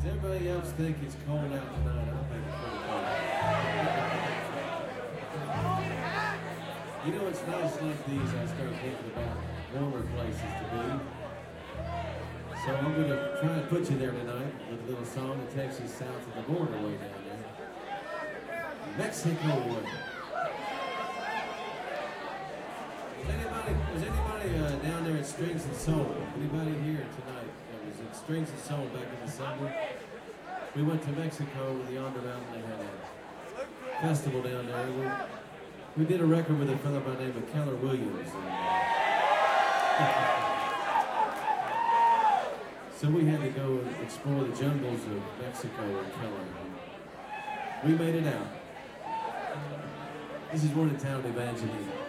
Everybody else think it's cold out tonight. I think it's pretty cold. You know, it's nights like these I start thinking about warmer places to be. So I'm going to try and put you there tonight with a little song that takes you south of the border way down there. Mexico. Was anybody down there at Strings and Soul? Anybody here tonight that was at Strings and Soul back in December? We went to Mexico with the Yonder Mountain. They had a festival down there. We did a record with a fellow by the name of Keller Williams. So we had to go and explore the jungles of Mexico and Keller. We made it out. This is one of the town Evangeline.